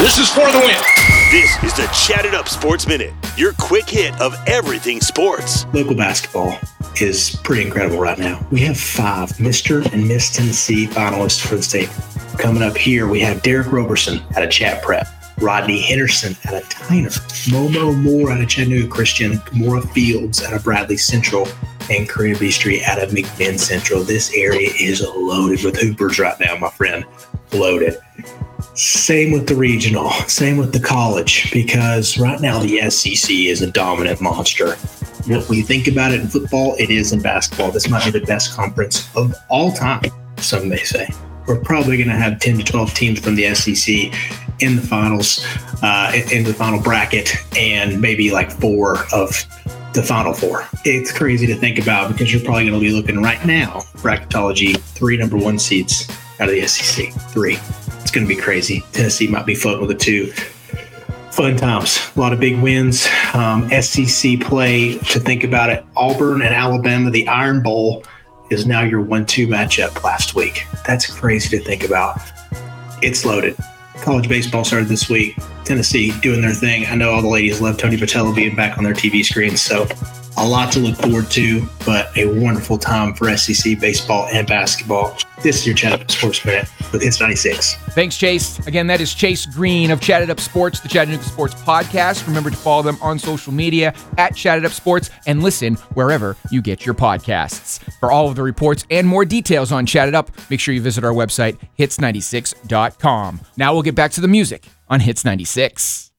This is for the win. This is the Chatted Up Sports Minute, your quick hit of everything sports. Local basketball is pretty incredible right now. We have 5 Mr. and Miss Tennessee finalists for the state. Coming up here, we have Derek Roberson out of Chat Prep, Rodney Henderson out of Tyner, Momo Moore out of Chattanooga Christian, Gamora Fields out of Bradley Central, and Karina Beastry out of McMinn Central. This area is loaded with hoopers right now, my friend. Loaded. Same with the regional, same with the college, because right now the SEC is a dominant monster. When you think about it in football, it is in basketball. This might be the best conference of all time, some may say. We're probably going to have 10 to 12 teams from the SEC in the finals, in the final bracket, and maybe like 4 of the final 4. It's crazy to think about because you're probably going to be looking right now, bracketology, 3 number 1 seeds out of the SEC. 3. It's going to be crazy. Tennessee might be floating with a 2. Fun times. A lot of big wins. SEC play, to think about it, Auburn and Alabama, the Iron Bowl is now your 1-2 matchup last week. That's crazy to think about. It's loaded. College baseball started this week. Tennessee doing their thing. I know all the ladies love Tony Patello being back on their TV screens, so a lot to look forward to, but a wonderful time for SEC baseball and basketball. This is your Chatted Up Sports Minute with Hits 96. Thanks, Chase. Again, that is Chase Green of Chatted Up Sports, the Chattanooga Sports Podcast. Remember to follow them on social media at Chatted Up Sports and listen wherever you get your podcasts. For all of the reports and more details on Chatted Up, make sure you visit our website, hits96.com. Now we'll get back to the music on Hits 96.